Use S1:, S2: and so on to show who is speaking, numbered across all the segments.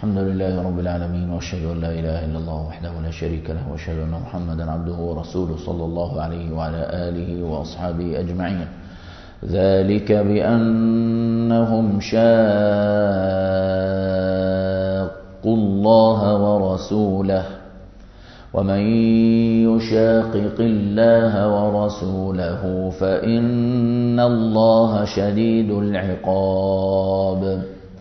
S1: الحمد لله رب العالمين، وأشهد أن لا إله إلا الله وحده لا شريك له، وأشهد أن محمدا عبده ورسوله صلى الله عليه وعلى آله وأصحابه أجمعين. ذلك بأنهم شاقوا الله ورسوله، ومن يشاقق الله ورسوله فإن الله شديد العقاب.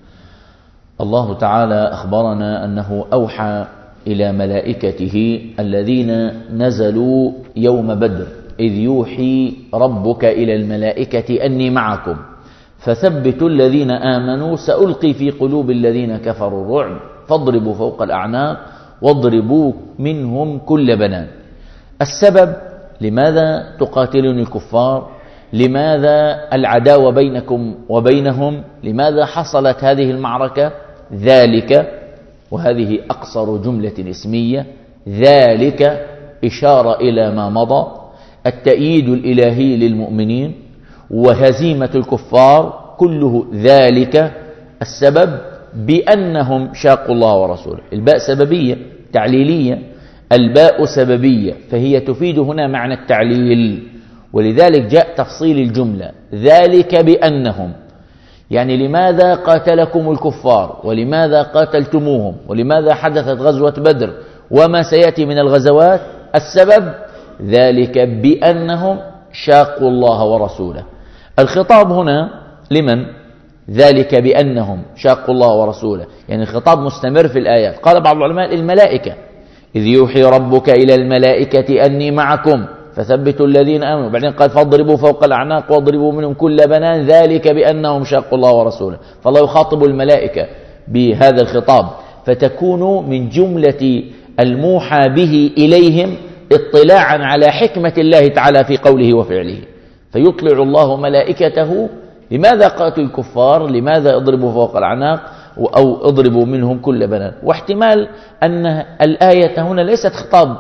S1: الله تعالى أخبرنا أنه أوحى إلى ملائكته الذين نزلوا يوم بدر، إذ يوحي ربك إلى الملائكة أني معكم فثبتوا الذين آمنوا سألقي في قلوب الذين كفروا الرعب فاضربوا فوق الأعناق واضربوا منهم كل بنان. السبب لماذا تقاتلون الكفار؟ لماذا العداوة بينكم وبينهم؟ لماذا حصلت هذه المعركة؟ ذلك، وهذه أقصر جملة اسمية، ذلك إشارة إلى ما مضى، التأييد الإلهي للمؤمنين وهزيمة الكفار، كله ذلك. السبب بأنهم شاقوا الله ورسوله. الباء سببية تعليلية، الباء سببية، فهي تفيد هنا معنى التعليل، ولذلك جاء تفصيل الجملة. ذلك بأنهم، يعني لماذا قاتلكم الكفار، ولماذا قاتلتموهم، ولماذا حدثت غزوة بدر وما سيأتي من الغزوات؟ السبب ذلك بأنهم شاقوا الله ورسوله. الخطاب هنا لمن؟ ذلك بأنهم شاقوا الله ورسوله، يعني الخطاب مستمر في الآيات. قال بعض العلماء الملائكة، إذ يوحي ربك إلى الملائكة أني معكم فثبتوا الذين آمنوا، بعدين قال فاضربوا فوق الأعناق واضربوا منهم كل بنان، ذلك بأنهم شاقوا الله ورسوله. فالله يخاطب الملائكة بهذا الخطاب، فتكون من جملة الموحى به إليهم اطلاعا على حكمة الله تعالى في قوله وفعله، فيطلع الله ملائكته لماذا قاتلوا الكفار، لماذا اضربوا فوق الأعناق أو اضربوا منهم كل بنان. واحتمال أن الآية هنا ليست خطاب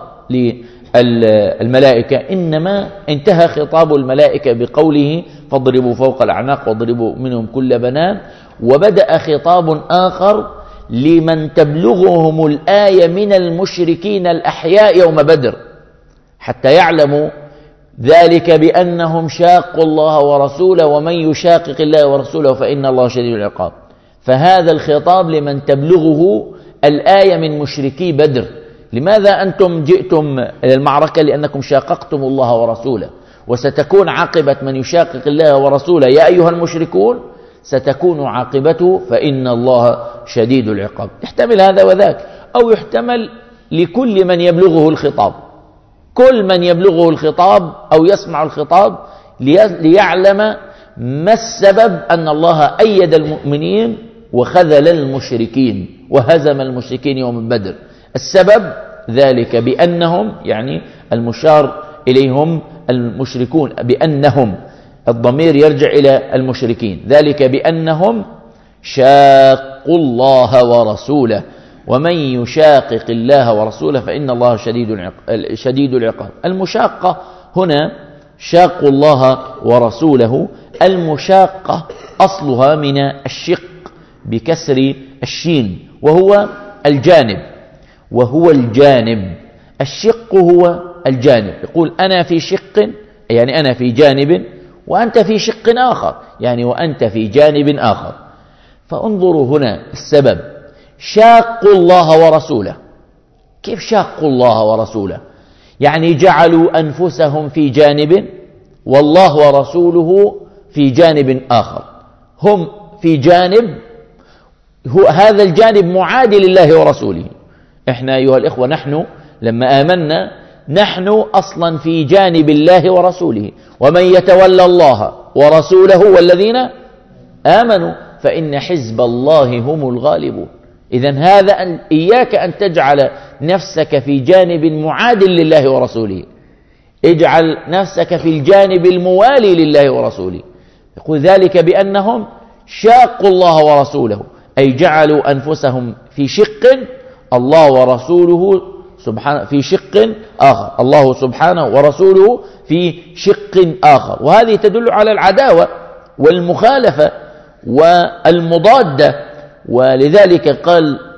S1: للملائكة، إنما انتهى خطاب الملائكة بقوله فاضربوا فوق الأعناق واضربوا منهم كل بنان، وبدأ خطاب آخر لمن تبلغهم الآية من المشركين الأحياء يوم بدر، حتى يعلموا ذلك بأنهم شاقوا الله ورسوله ومن يشاقق الله ورسوله فإن الله شديد العقاب. فهذا الخطاب لمن تبلغه الآية من مشركي بدر. لماذا أنتم جئتم إلى المعركة؟ لأنكم شاققتم الله ورسوله، وستكون عاقبة من يشاقق الله ورسوله يا أيها المشركون، ستكون عاقبته فإن الله شديد العقاب. يحتمل هذا وذاك، أو يحتمل لكل من يبلغه الخطاب، كل من يبلغه الخطاب أو يسمع الخطاب ليعلم ما السبب أن الله أيد المؤمنين وخذل المشركين وهزم المشركين يوم بدر. السبب ذلك بأنهم، يعني المشار إليهم المشركون، بأنهم الضمير يرجع إلى المشركين، ذلك بأنهم شاقوا الله ورسوله ومن يشاقق الله ورسوله فإن الله شديد العقاب. المشاقة هنا شاقوا الله ورسوله. المشاقة أصلها من الشق بكسر الشين، وهو الجانب، الشق هو الجانب. يقول أنا في شق، يعني أنا في جانب، وأنت في شق آخر، يعني وأنت في جانب آخر. فانظروا هنا السبب، شاقوا الله ورسوله. كيف شاقوا الله ورسوله؟ يعني جعلوا أنفسهم في جانب والله ورسوله في جانب آخر. هم في جانب، هذا الجانب معادي لله ورسوله. إحنا أيها الإخوة نحن لما آمنا نحن أصلا في جانب الله ورسوله، ومن يتولى الله ورسوله والذين آمنوا فإن حزب الله هم الغالبون. إذن هذا إياك أن تجعل نفسك في جانب معاد لله ورسوله، اجعل نفسك في الجانب الموالي لله ورسوله. يقول ذلك بأنهم شاقوا الله ورسوله، أي جعلوا أنفسهم في شق، الله ورسوله سبحانه في شق آخر، الله سبحانه ورسوله في شق آخر. وهذه تدل على العداوة والمخالفة والمضادة. ولذلك قال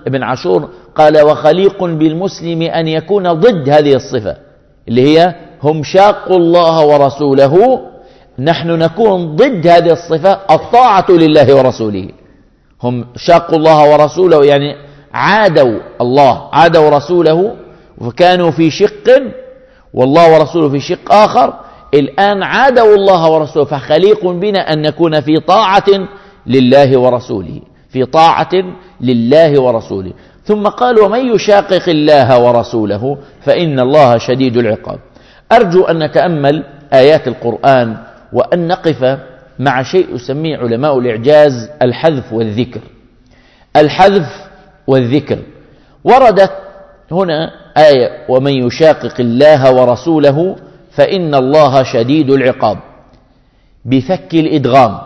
S1: ابن عاشور قال وخليق بالمسلم أن يكون ضد هذه الصفة اللي هي هم شاقوا الله ورسوله، نحن نكون ضد هذه الصفة الطاعة لله ورسوله. هم شاقوا الله ورسوله يعني عادوا الله، عادوا رسوله، وكانوا في شق والله ورسوله في شق آخر، الآن عادوا الله ورسوله، فخليق بنا أن نكون في طاعة لله ورسوله، في طاعة لله ورسوله. ثم قال ومن يشاقق الله ورسوله فإن الله شديد العقاب. أرجو أن نتأمل آيات القرآن وأن نقف مع شيء يسميه علماء الإعجاز الحذف والذكر. الحذف والذكر وردت هنا آية ومن يشاقق الله ورسوله فإن الله شديد العقاب بفك الإدغام،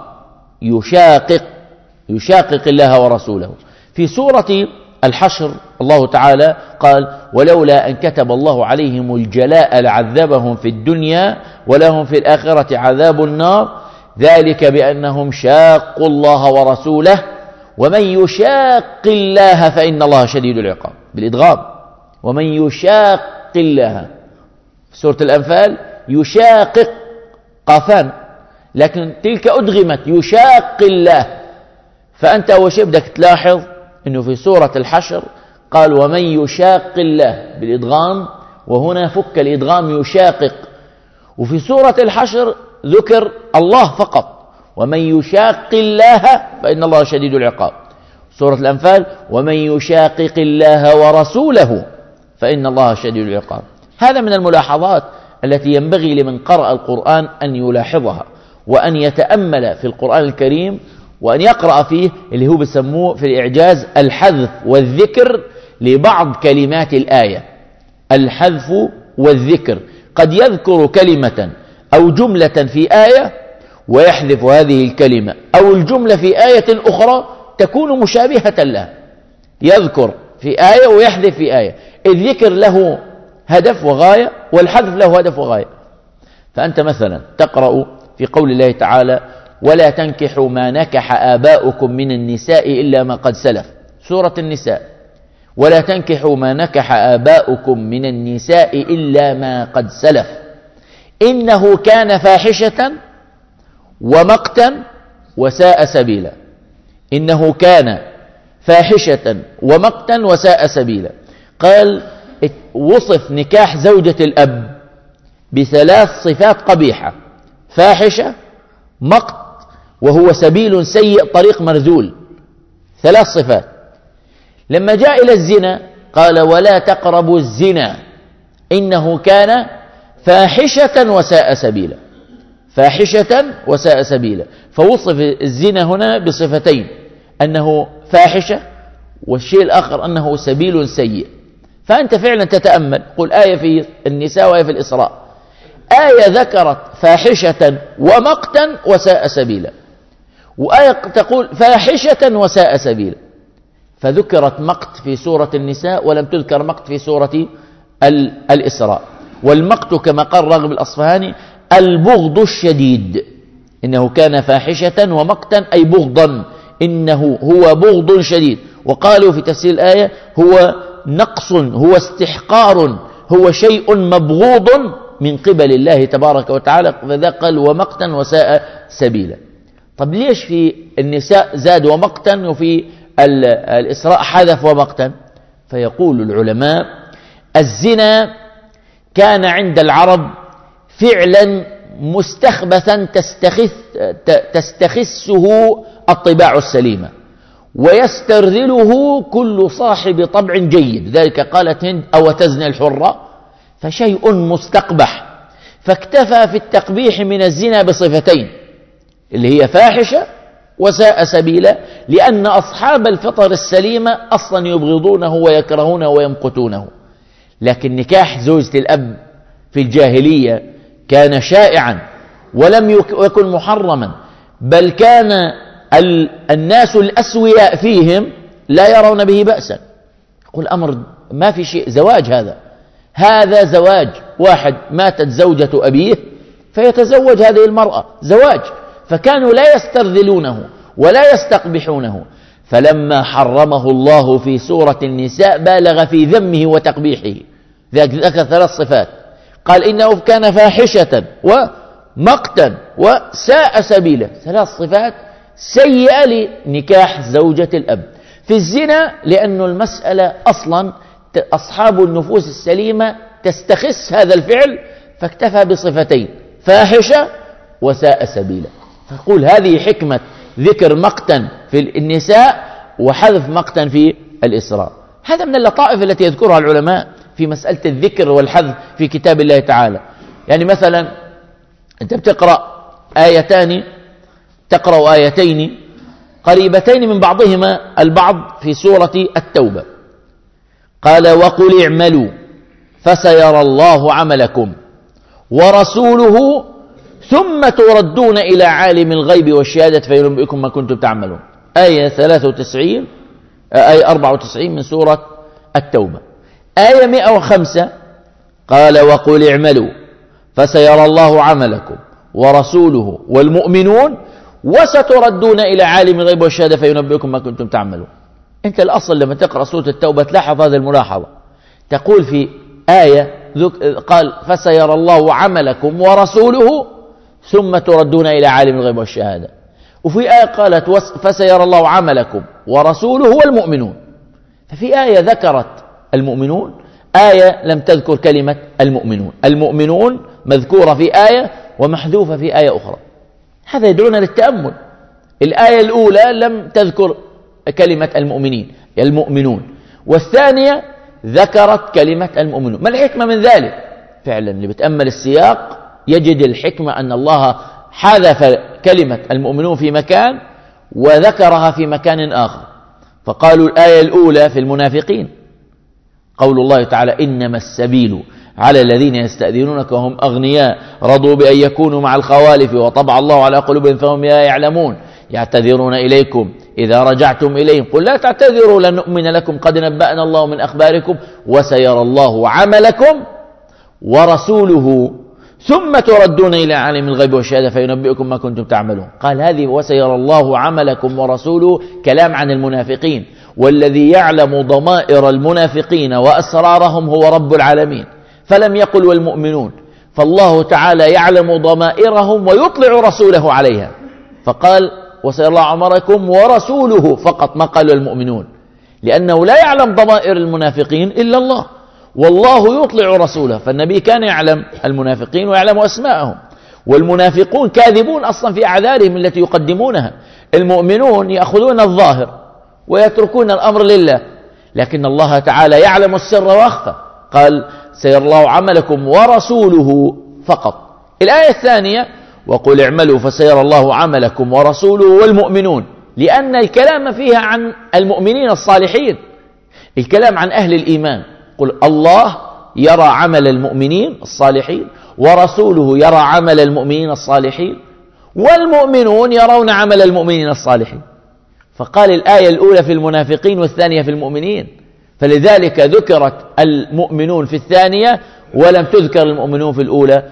S1: يشاقق الله ورسوله. في سورة الحشر الله تعالى قال ولولا أن كتب الله عليهم الجلاء لعذبهم في الدنيا ولهم في الآخرة عذاب النار ذلك بأنهم شاقوا الله ورسوله ومن يشاق الله فإن الله شديد العقاب بالإدغام. ومن يشاق الله في سورة الأنفال يشاقق قافان، لكن تلك أدغمت يشاق الله. فأنت أول شيء بدك تلاحظ أنه في سورة الحشر قال ومن يشاق الله بالإدغام، وهنا فك الإدغام يشاقق. وفي سورة الحشر ذكر الله فقط ومن يشاق الله فإن الله شديد العقاب. سورة الأنفال ومن يشاقق الله ورسوله فإن الله شديد العقاب. هذا من الملاحظات التي ينبغي لمن قرأ القرآن أن يلاحظها وأن يتأمل في القرآن الكريم وأن يقرأ فيه اللي هو بسموه في الإعجاز الحذف والذكر لبعض كلمات الآية. الحذف والذكر، قد يذكر كلمة أو جملة في آية ويحذف هذه الكلمة، أو الجملة في آية أخرى تكون مشابهة لها، يذكر في آية ويحذف في آية. الذكر له هدف وغاية والحذف له هدف وغاية. فأنت مثلا تقرأ في قول الله تعالى ولا تنكحوا ما نكح آباؤكم من النساء إلا ما قد سلف، سورة النساء، ولا تنكحوا ما نكح آباؤكم من النساء إلا ما قد سلف إنه كان فاحشة ومقتا وساء سبيلا. إنه كان فاحشة ومقتا وساء سبيلا. قال وصف نكاح زوجة الأب بثلاث صفات قبيحة: فاحشة، مقت، وهو سبيل سيء طريق مرذول، ثلاث صفات. لما جاء إلى الزنا قال ولا تقربوا الزنا إنه كان فاحشة وساء سبيلا، فاحشة وساء سبيلا. فوصف الزنا هنا بصفتين، أنه فاحشة والشيء الآخر أنه سبيل سيء. فأنت فعلا تتأمل، قل آية في النساء وآية في الإسراء، آية ذكرت فاحشة ومقتا وساء سبيلا، وآية تقول فاحشة وساء سبيلا. فذكرت مقت في سورة النساء ولم تذكر مقت في سورة الإسراء. والمقت كما قال راغب الأصفهاني البغض الشديد، إنه كان فاحشة ومقتا أي بغضا، إنه هو بغض شديد. وقالوا في تفسير الآية هو نقص، هو استحقار، هو شيء مبغوض من قبل الله تبارك وتعالى، فذا قال ومقتا وساء سبيلا. طب ليش في النساء زاد ومقتا وفي الإسراء حذف ومقتا؟ فيقول العلماء الزنا كان عند العرب فعلا مستخبثا تستخسه الطباع السليمة ويسترذله كل صاحب طبع جيد. ذلك قالت هند أو تزني الحرة، فشيء مستقبح. فاكتفى في التقبيح من الزنا بصفتين اللي هي فاحشة وساء سبيلا، لأن أصحاب الفطر السليمة أصلا يبغضونه ويكرهونه ويمقتونه. لكن نكاح زوجة الأب في الجاهلية كان شائعا ولم يكن محرما، بل كان الناس الأسوياء فيهم لا يرون به بأسا. يقول أمر ما في شيء، زواج هذا زواج، واحد ماتت زوجة أبيه فيتزوج هذه المرأة، زواج. فكانوا لا يسترذلونه ولا يستقبحونه. فلما حرمه الله في سورة النساء بالغ في ذمه وتقبيحه، ذكر 3 صفات، قال إنه كان فاحشة ومقتا وساء سبيلا، 3 صفات سيئة لنكاح زوجة الأب. في الزنا لأن المسألة أصلا أصحاب النفوس السليمة تستخس هذا الفعل، فاكتفى بصفتين، فاحشة وساء سبيلا، فقول هذه حكمة ذكر مقتا في النساء وحذف مقتا في الإسراء. هذا من اللطائف التي يذكرها العلماء في مسألة الذكر والحذف في كتاب الله تعالى. يعني مثلا أنت بتقرأ تقرأ آيتين قريبتين من بعضهما البعض في سورة التوبة، قال وقل اعملوا فسيرى الله عملكم ورسوله ثم تردون إلى عالم الغيب والشهادة فينبئكم ما كنتم تعملون، آية 94 من سورة التوبة. آية 105 قال وقل اعملوا فسيرى الله عملكم ورسوله والمؤمنون وستردون إلى عالم الغيب والشهادة فينبئكم ما كنتم تعملون. أنت الأصل لما تقرأ سورة التوبة تلاحظ هذه الملاحظة، تقول في آية قال فسيرى الله عملكم ورسوله ثم تردون إلى عالم الغيب والشهادة، وفي آية قالت فسيرى الله عملكم ورسوله والمؤمنون. ففي آية ذكرت المؤمنون، آية لم تذكر كلمة المؤمنون. المؤمنون مذكورة في آية ومحذوفة في آية أخرى، هذا يدعونا للتأمل. الآية الأولى لم تذكر كلمة المؤمنون، والثانية ذكرت كلمة المؤمنون. ما الحكمة من ذلك؟ فعلا اللي بتأمل السياق يجد الحكمة أن الله حذف كلمة المؤمنون في مكان وذكرها في مكان آخر. فقالوا الآية الأولى في المنافقين، قول الله تعالى إنما السبيل على الذين يستأذنونك وهم أغنياء رضوا بأن يكونوا مع الخوالف وطبع الله على قلوبهم فهم لا يعلمون يعتذرون إليكم إذا رجعتم إليهم قل لا تعتذروا لن نؤمن لكم قد نبأنا الله من أخباركم وسيرى الله عملكم ورسوله ثم تردون إلى عالم الغيب والشهادة فينبئكم ما كنتم تعملون. قال هذه وسيرى الله عملكم ورسوله كلام عن المنافقين، والذي يعلم ضمائر المنافقين وأسرارهم هو رب العالمين، فلم يقل والمؤمنون، فالله تعالى يعلم ضمائرهم ويطلع رسوله عليها، فقال وسيرى الله عملكم ورسوله فقط، ما قال المؤمنون، لأنه لا يعلم ضمائر المنافقين إلا الله، والله يطلع رسوله. فالنبي كان يعلم المنافقين ويعلم أسماءهم، والمنافقون كاذبون أصلا في أعذارهم التي يقدمونها. المؤمنون يأخذون الظاهر ويتركون الأمر لله، لكن الله تعالى يعلم السر وأخفى، قال سيرى الله عملكم ورسوله فقط. الآية الثانية وقل اعملوا فسيرى الله عملكم ورسوله والمؤمنون، لأن الكلام فيها عن المؤمنين الصالحين، الكلام عن أهل الإيمان. قل الله يرى عمل المؤمنين الصالحين ورسوله يرى عمل المؤمنين الصالحين والمؤمنون يرون عمل المؤمنين الصالحين. فقال الآية الأولى في المنافقين والثانية في المؤمنين، فلذلك ذكرت المؤمنون في الثانية ولم تذكر المؤمنون في الأولى.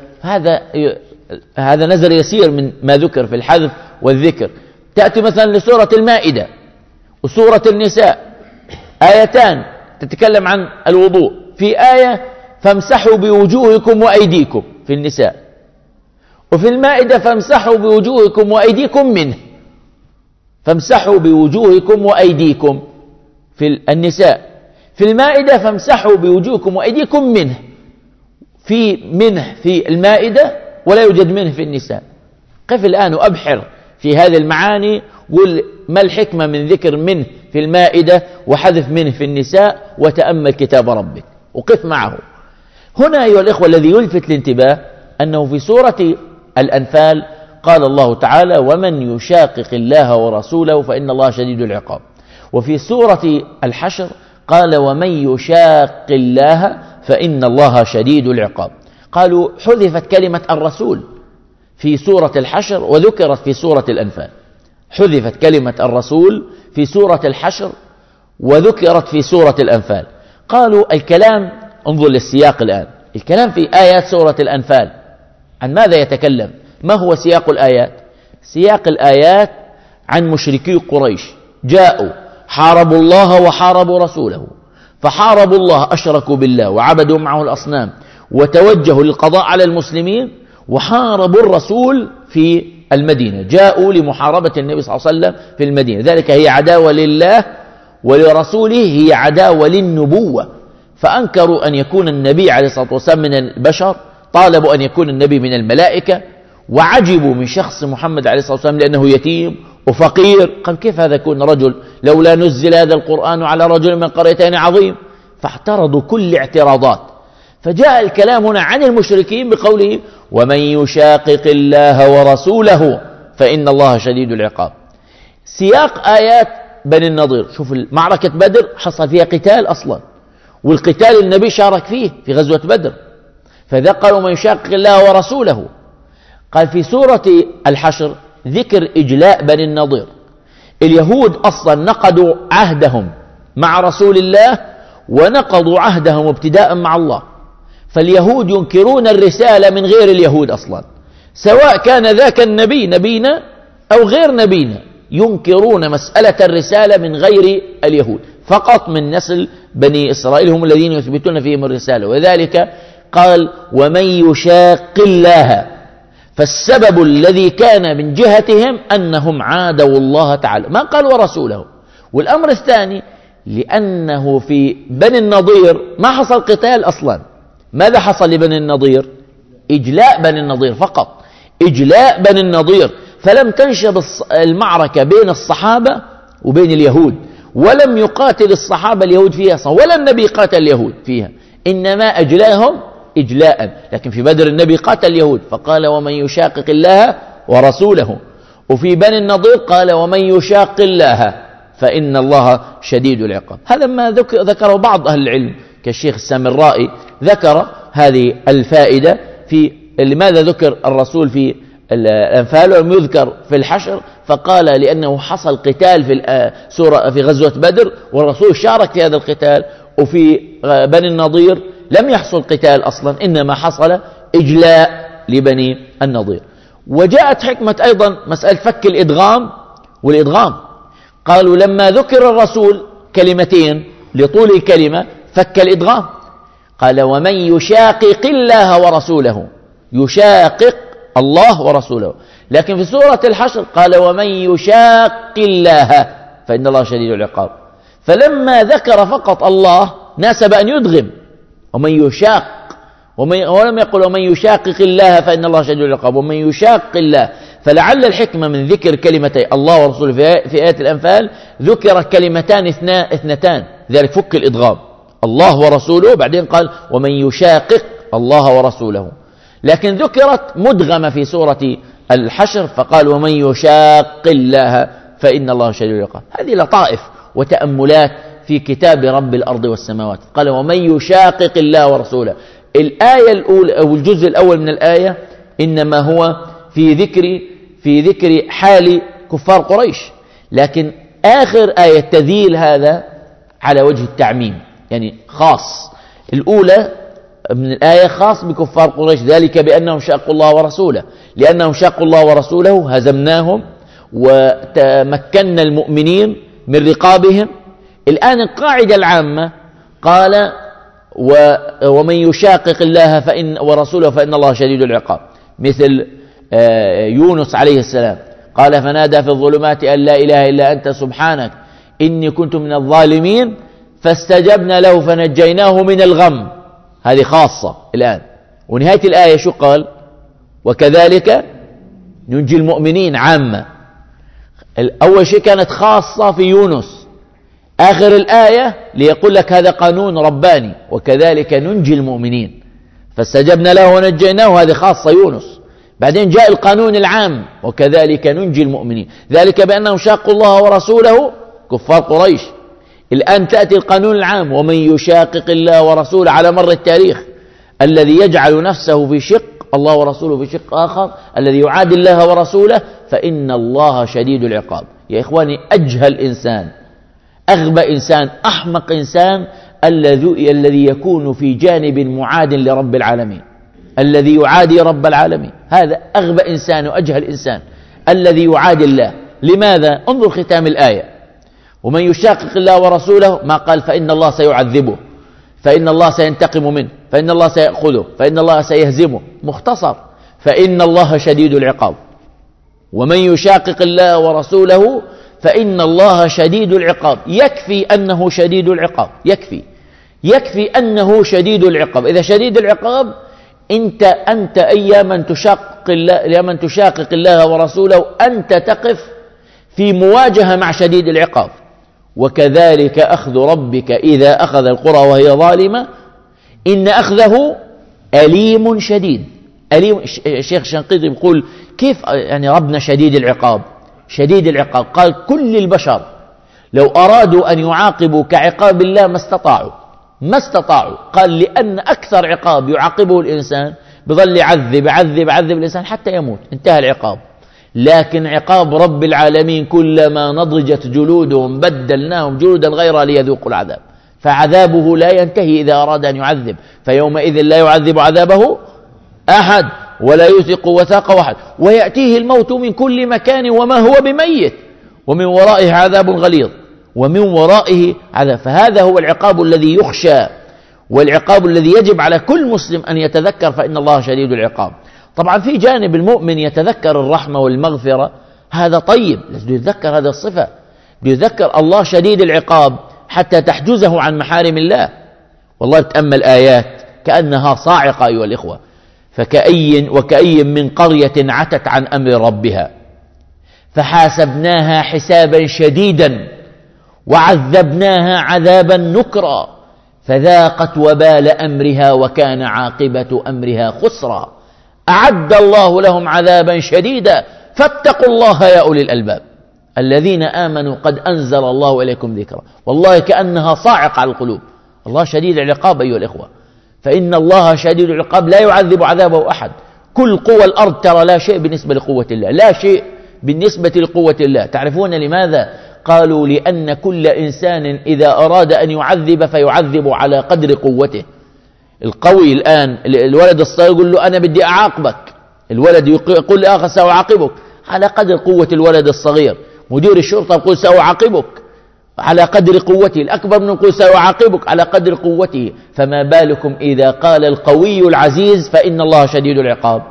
S1: هذا نظر يسير من ما ذكر في الحذف والذكر. تأتي مثلا لسورة المائدة وسورة النساء، آيتان تتكلم عن الوضوء، في آية فامسحوا بوجوهكم وأيديكم في النساء، وفي المائدة فامسحوا بوجوهكم وأيديكم منه، فامسحوا بوجوهكم وأيديكم في النساء، في المائدة فامسحوا بوجوهكم وأيديكم منه، في منه في المائدة ولا يوجد منه في النساء. قف الآن وأبحر في هذه المعاني، قل ما الحكمة من ذكر منه في المائدة وحذف منه في النساء، وتأمل كتاب ربك وقف معه. هنا أيها الإخوة الذي يلفت الانتباه أنه في سورة الأنفال قال الله تعالى ومن يشاقق الله ورسوله فإن الله شديد العقاب، وفي سورة الحشر قال ومن يشاق الله فإن الله شديد العقاب. قالوا حذفت كلمة الرسول في سورة الحشر وذكرت في سورة الأنفال، حذفت كلمة الرسول في سورة الحشر وذكرت في سورة الأنفال. قالوا الكلام، انظر للسياق الآن، الكلام في آيات سورة الأنفال عن ماذا يتكلم؟ ما هو سياق الآيات؟ سياق الآيات عن مشركي قريش، جاءوا حاربوا الله وحاربوا رسوله، فحاربوا الله، أشركوا بالله وعبدوا معه الأصنام وتوجهوا للقضاء على المسلمين، وحاربوا الرسول في المدينة، جاءوا لمحاربة النبي صلى الله عليه وسلم في المدينة. ذلك هي عداوة لله ولرسوله، هي عداوة للنبوة، فأنكروا أن يكون النبي عليه الصلاة والسلام من البشر، طالبوا أن يكون النبي من الملائكة، وعجبوا من شخص محمد عليه الصلاة والسلام لأنه يتيم وفقير. قال كيف هذا يكون رجل؟ لولا نزل هذا القرآن على رجل من قريتين عظيم. فاعترضوا كل اعتراضات، فجاء الكلام هنا عن المشركين بقوله ومن يشاقق الله ورسوله فإن الله شديد العقاب. سياق آيات بني النضير، شوف معركة بدر حصل فيها قتال أصلا، والقتال النبي شارك فيه في غزوة بدر، فإذا قالوا من يشاقق الله ورسوله. قال في سورة الحشر ذكر إجلاء بني النضير. اليهود أصلا نقضوا عهدهم مع رسول الله ونقضوا عهدهم ابتداء مع الله، فاليهود ينكرون الرسالة من غير اليهود أصلا، سواء كان ذاك النبي نبينا أو غير نبينا، ينكرون مسألة الرسالة من غير اليهود، فقط من نسل بني إسرائيل هم الذين يثبتون فيهم الرسالة. وذلك قال ومن يشاق الله، فالسبب الذي كان من جهتهم أنهم عادوا الله تعالى، ما قال ورسوله. والأمر الثاني لأنه في بني النضير ما حصل قتال أصلا. ماذا حصل لبني النضير؟ إجلاء بني النضير فقط، إجلاء بني النضير، فلم تنشب المعركة بين الصحابة وبين اليهود، ولم يقاتل الصحابة اليهود فيها، ولا النبي قاتل اليهود فيها، إنما أجلاهم إجلاء. لكن في بدر النبي قاتل اليهود فقال ومن يشاقق الله ورسوله، وفي بني النضير قال ومن يشاق الله فإن الله شديد العقاب. هذا ما ذكره بعض أهل العلم كالشيخ السامرائي، ذكر هذه الفائدة في لماذا ذكر الرسول في الأنفال ولم يذكر في الحشر، فقال لأنه حصل قتال في غزوة بدر والرسول شارك في هذا القتال، وفي بني النضير لم يحصل قتال أصلا، إنما حصل إجلاء لبني النضير. وجاءت حكمة أيضا مسألة فك الإدغام والإدغام، قالوا لما ذكر الرسول كلمتين لطول الكلمة فك الإدغام، قال ومن يشاقق الله ورسوله، يشاقق الله ورسوله. لكن في سورة الحشر قال ومن يشاق الله فإن الله شديد العقاب، فلما ذكر فقط الله ناسب أن يدغم ومن يشاق، ولم يقل ومن يشاقق الله فإن الله شديد العقاب، ومن يشاق الله. فلعل الحكمة من ذكر كلمتي الله ورسوله في آية الأنفال ذكر كلمتان اثنتان، ذلك فك الإدغام الله ورسوله، بعدين قال ومن يشاقق الله ورسوله، لكن ذكرت مدغمة في سورة الحشر فقال ومن يشاق الله فإن الله شديد العقاب. هذه لطائف وتأملات في كتاب رب الأرض والسماوات. قال ومن يشاقق الله ورسوله. الآية الأولى أو الجزء الأول من الآية إنما هو في ذكر حال كفار قريش، لكن آخر آية تذيل هذا على وجه التعميم، يعني خاص. الأولى من الآية خاص بكفار قريش، ذلك بأنهم شاقوا الله ورسوله، لأنهم شاقوا الله ورسوله هزمناهم وتمكنا المؤمنين من رقابهم. الآن القاعدة العامة قال ومن يشاقق الله ورسوله فإن الله شديد العقاب، مثل يونس عليه السلام قال فنادى في الظلمات أن لا إله إلا أنت سبحانك إني كنت من الظالمين فاستجبنا له فنجيناه من الغم. هذه خاصة الآن. ونهاية الآية شو قال؟ وكذلك ننجي المؤمنين عامة. أول شيء كانت خاصة في يونس، آخر الآية ليقول لك هذا قانون رباني وكذلك ننجي المؤمنين فاستجبنا له ونجيناه، هذه خاصة يونس. بعدين جاء القانون العام وكذلك ننجي المؤمنين، ذلك بأنهم شاقوا الله ورسوله كفار قريش. الآن تأتي القانون العام ومن يشاقق الله ورسوله على مر التاريخ، الذي يجعل نفسه في شق الله ورسوله في شق آخر، الذي يعادي الله ورسوله فإن الله شديد العقاب. يا إخواني أجهل إنسان، أغبى إنسان، أحمق إنسان الذي يكون في جانب معاد لرب العالمين، الذي يعادي رب العالمين. هذا أغبى إنسان وأجهل إنسان الذي يعادي الله. لماذا؟ انظر ختام الآية ومن يشاقق الله ورسوله ما قال فإن الله سيعذبه، فإن الله سينتقم منه، فإن الله سيأخذه، فإن الله سيهزمه. مختصر، فإن الله شديد العقاب. ومن يشاقق الله ورسوله فإن الله شديد العقاب. يكفي أنه شديد العقاب، يكفي أنه شديد العقاب. إذا شديد العقاب أنت أيام من تشاقق الله ورسوله أنت تقف في مواجهة مع شديد العقاب. وكذلك أخذ ربك إذا أخذ القرى وهي ظالمة إن أخذه أليم شديد. أليم. الشيخ الشنقيطي يقول كيف يعني ربنا شديد العقاب؟ شديد العقاب قال كل البشر لو أرادوا أن يعاقبوا كعقاب الله ما استطاعوا. قال لأن أكثر عقاب يعاقبه الإنسان بظل يعذب الإنسان حتى يموت، انتهى العقاب. لكن عقاب رب العالمين كلما نضجت جلودهم بدلناهم جلودا غيرها ليذوقوا العذاب، فعذابه لا ينتهي إذا أراد أن يعذب، فيومئذ لا يعذب عذابه أحد ولا يثق وثاقه أحد، ويأتيه الموت من كل مكان وما هو بميت ومن ورائه عذاب غليظ، ومن ورائه عذاب. فهذا هو العقاب الذي يخشى، والعقاب الذي يجب على كل مسلم أن يتذكر، فإن الله شديد العقاب. طبعا في جانب المؤمن يتذكر الرحمة والمغفرة، هذا طيب، لازم يتذكر هذا الصفة، يتذكر الله شديد العقاب حتى تحجزه عن محارم الله. والله تأمل آيات كأنها صاعقة أيها الإخوة. وكأي من قرية عتت عن أمر ربها فحاسبناها حسابا شديدا وعذبناها عذابا نكرا فذاقت وبال أمرها وكان عاقبة أمرها خسرا أعد الله لهم عذابا شديدا فاتقوا الله يا أولي الألباب الذين آمنوا قد أنزل الله إليكم ذكرا. والله كأنها صاعقة على القلوب. الله شديد العقاب أيها الإخوة، فإن الله شديد العقاب لا يعذب عذابه أحد. كل قوى الأرض ترى لا شيء بالنسبة لقوة الله، لا شيء بالنسبة لقوة الله. تعرفون لماذا؟ قالوا لأن كل إنسان إذا أراد أن يعذب فيعذب على قدر قوته. القوي الآن الولد الصغير يقول له أنا بدي أعاقبك، الولد يقول لآخر سأعاقبك على قدر قوة الولد الصغير. مدير الشرطة يقول سأعاقبك على قدر قوته، الأكبر منه يقول سأعاقبك على قدر قوته. فما بالكم إذا قال القوي العزيز فإن الله شديد العقاب،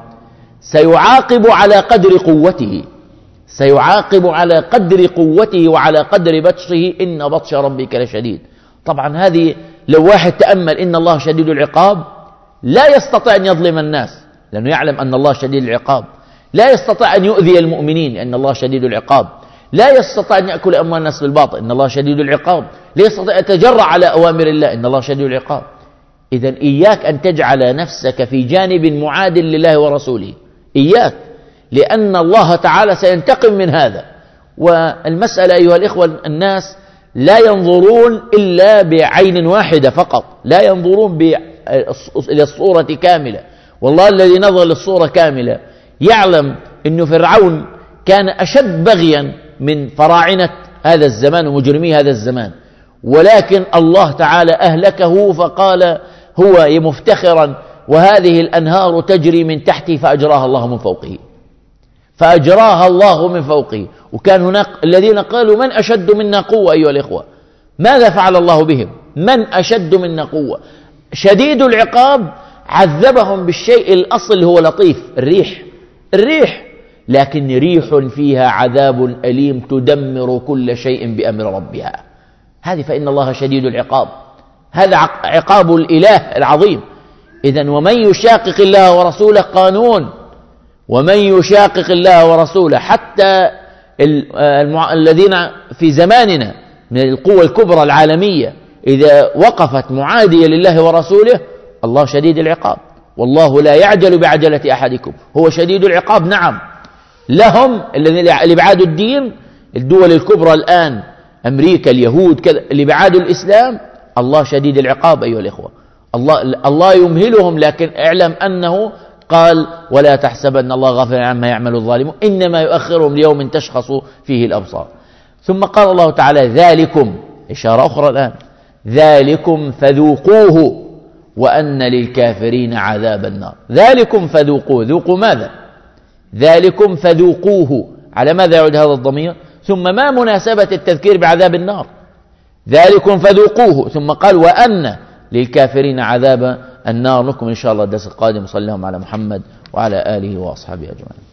S1: سيعاقب على قدر قوته، سيعاقب على قدر قوته وعلى قدر بطشه، إن بطش ربك لشديد. طبعا هذه لو واحد تأمل إن الله شديد العقاب لا يستطيع أن يظلم الناس لأنه يعلم أن الله شديد العقاب، لا يستطيع أن يؤذي المؤمنين لأن الله شديد العقاب، لا يستطيع أن يأكل أموال الناس بالباطل إن الله شديد العقاب، لا يستطيع أن يتجرأ على أوامر الله إن الله شديد العقاب. إذن إياك أن تجعل نفسك في جانب معاد لله ورسوله، إياك، لأن الله تعالى سينتقم من هذا. والمسألة أيها الإخوة الناس لا ينظرون إلا بعين واحدة فقط، لا ينظرون إلى الصورة كاملة. والله الذي نظر للصورة كاملة يعلم أن فرعون كان أشد بغيا من فراعنة هذا الزمان ومجرمي هذا الزمان، ولكن الله تعالى أهلكه فقال هو مفتخرا وهذه الأنهار تجري من تحتي فأجراها الله من فوقه، فأجراها الله من فوقه. وكان هناك الذين قالوا من أشد منا قوة أيها الإخوة، ماذا فعل الله بهم؟ من أشد منا قوة؟ شديد العقاب عذبهم بالشيء الأصل هو لطيف، الريح، لكن ريح فيها عذاب أليم تدمر كل شيء بأمر ربها. هذه فإن الله شديد العقاب، هذا عقاب الإله العظيم. إذن ومن يشاقق الله ورسوله قانون، ومن يشاقق الله ورسوله حتى الذين في زماننا من القوى الكبرى العالمية إذا وقفت معادية لله ورسوله الله شديد العقاب. والله لا يعجل بعجلة أحدكم، هو شديد العقاب. نعم لهم اللي بعادوا الدين، الدول الكبرى الآن أمريكا اليهود كذا اللي بعادوا الإسلام، الله شديد العقاب أيها الإخوة. الله يمهلهم، لكن اعلم أنه قال ولا تحسبن الله غافلا عما يعمل الظالمون إنما يؤخرهم ليوم تشخص فيه الأبصار. ثم قال الله تعالى ذلكم، إشارة أخرى الآن، ذلكم فذوقوه وأن للكافرين عذاب النار. ذلكم فذوقوه، ذوقوا ماذا؟ ذلكم فذوقوه، على ماذا يعود هذا الضمير؟ ثم ما مناسبة التذكير بعذاب النار؟ ذلكم فذوقوه، ثم قال وأن للكافرين عذاب النار. نكمل إن شاء الله الدرس القادم. صلى الله على محمد وعلى آله وأصحابه أجمعين.